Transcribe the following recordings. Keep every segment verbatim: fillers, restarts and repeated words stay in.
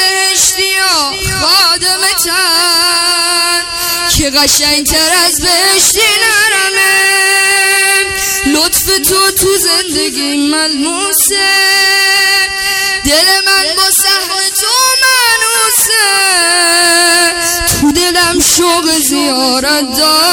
بهشتی و خادمتن که قشنگتر از بهشتی نرمه. لطف تو تو زندگی ملموسه، دل من با سحر تو منوسه. تو دلم شوق زیارت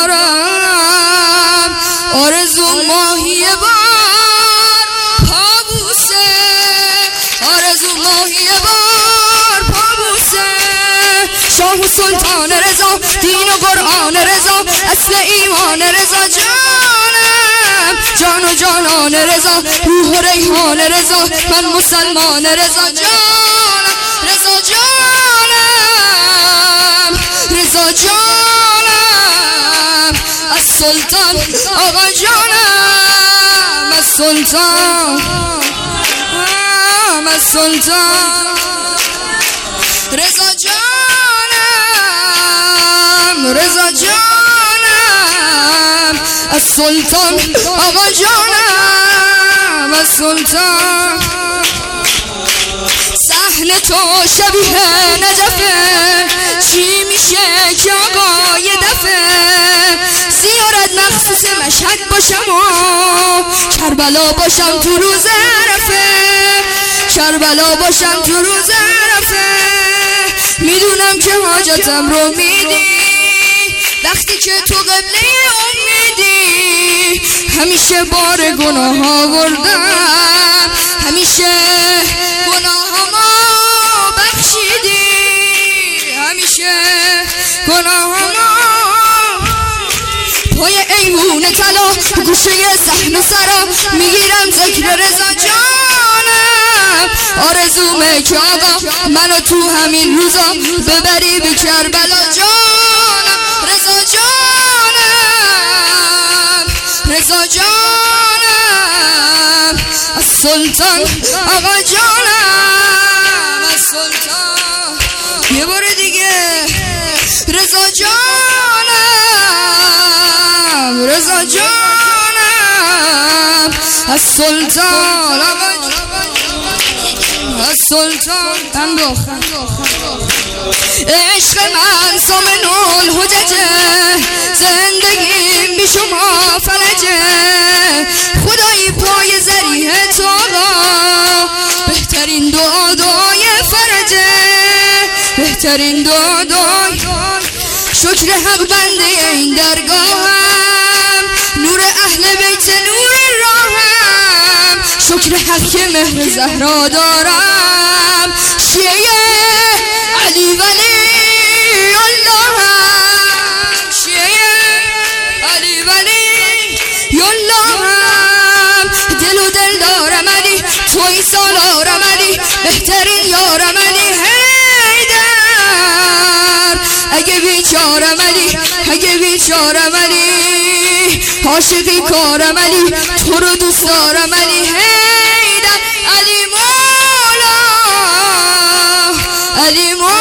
دارم، آرزو ماهی بار پابوسه، آرزو ماهی بار پابوسه. شاه و سلطان رضا، دین و قرآن رضا، اصل ایمان رضا جانم، جان و جانان رضا، روح و ریحان رضا، من مسلمان رضا جانم، رضا جانم، رضا جانم. از سلطان آقا جانم، از سلطان، از سلطان رضا جانم، رضا جانم. از سلطان آقا جانم، از سلطان. صحن تو شبیه نجفه، چی میشه که آقا یه دفعه زیارت مخصوص مشهد باشم و کربلا باشم تو روز عرفه، کربلا باشم تو روز عرفه. میدونم که حاجتم رو میدی وقتی که تو قبله امیدی. همیشه بار گناه آوردم، همیشه گناهامو بخشیدی، همیشه گناهامو. پای ایوون طلا گوشه صحن سرا میگیرم ذکر رضا جانم. آرزومه که آقا منو تو همین روزا ببری به کربلا جانم، رضا جانم، رضا جانم. از سلطان آقا جانم، از سلطان. یه بار دیگه رضا جانم، رضا جانم. از سلطان آقا جانم، از سلطان. انداختم عشق من سامن الحججه، زندگیم بی شما فلجه. خدایی پای ذریح تو آقا، بهترین دعا دعای فرجه، بهترین دعا دعای. شکر حق بنده این درگاهم، نور اهل بیت نور راهم. شکر حق که مهر زهرا دارم، شیعه علی ولی اللهم، شیعه علی ولی اللهم. دل و دل دارم علی، توی سالارم علی، بهترین یارم علی حیدر. اگه بیچارم علی، اگه بیچارم علی، عاشقی کارم علی، تو رو دوست دارم علی حیدر. علی مولا، علی مولا.